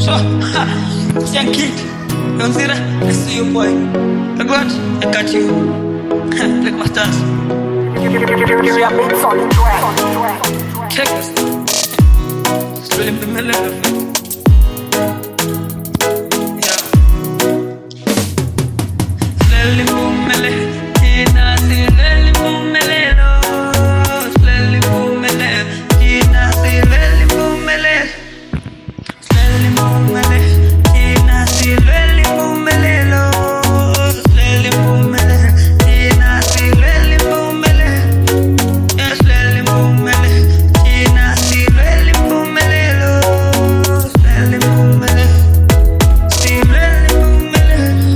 Young kid, don't see that? I see you, boy. Look what? I got you. Look my stars. Check this. It's really familiar. Yeah. Slowly boomele, Tina, slowly boomele, no. Slowly boomele, Tina, slowly boomele. Slowly boomele, Tina, slowly boomele, no. Slowly boomele, Tina, slowly boomele. Yeah, slowly boomele, Tina, slowly boomele, no. Slowly boomele, slowly boomele.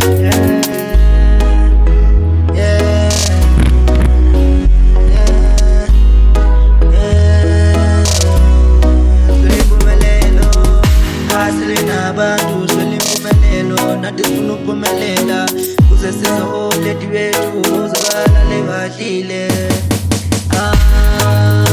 Abantu selimpumelelo nathi sifuna ukuphumelela kuze sizolethu bethu uzakala lebahlile